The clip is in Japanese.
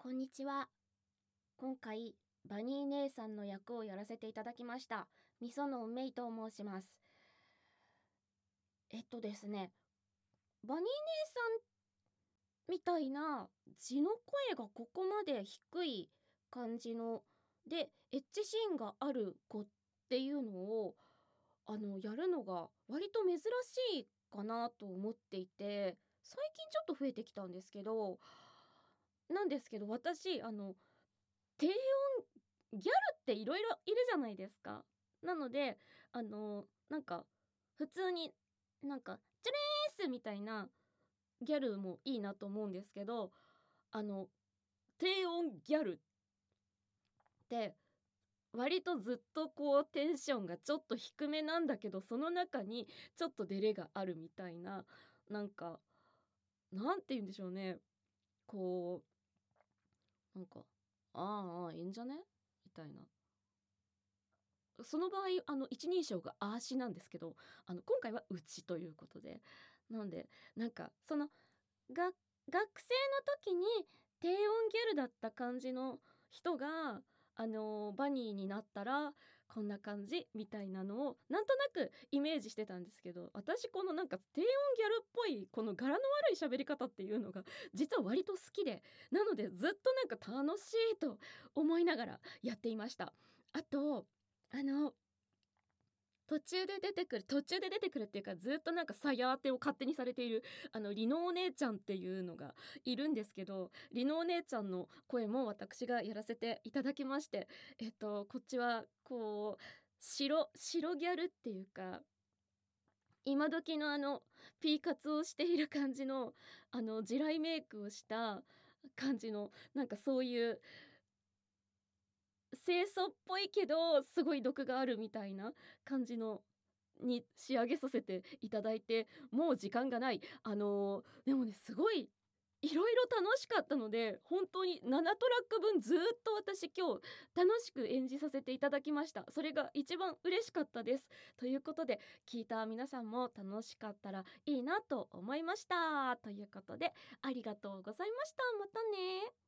こんにちは。今回バニー姉さんの役をやらせていただきましたみそのめいと申します。ですね、バニー姉さんみたいな字の声がここまで低い感じのでエッジシーンがある子っていうのをやるのが割と珍しいかなと思っていて、最近ちょっと増えてきたんですけど、私低音ギャルっていろいろいるじゃないですか。なので普通にチャレースみたいなギャルもいいなと思うんですけど、あの低音ギャルって割とずっとこうテンションがちょっと低めなんだけど、その中にちょっとデレがあるみたいな、なんかなんて言うんでしょうね、こうああいいんじゃねみたいな。その場合一人称があーしなんですけど、今回はうちということで、なのでそのが学生の時に低音ギャルだった感じの人がバニーになったらこんな感じみたいなのをなんとなくイメージしてたんですけど、私この低音ギャルっぽいこの柄の悪い喋り方っていうのが実は割と好きで、なのでずっと楽しいと思いながらやっていました。あとあの途中で出てくるっていうか、ずっとさや当てを勝手にされているリノお姉ちゃんっていうのがいるんですけど、リノお姉ちゃんの声も私がやらせていただきまして、こっちはこう白ギャルっていうか、今時のピーカツをしている感じの地雷メイクをした感じのそういう清楚っぽいけどすごい毒があるみたいな感じのに仕上げさせていただいて、もう時間がない。でもね、すごいいろいろ楽しかったので、本当に7トラック分ずっと私今日楽しく演じさせていただきました。それが一番嬉しかったです。ということで、聞いた皆さんも楽しかったらいいなと思いました。ということで、ありがとうございました。またね。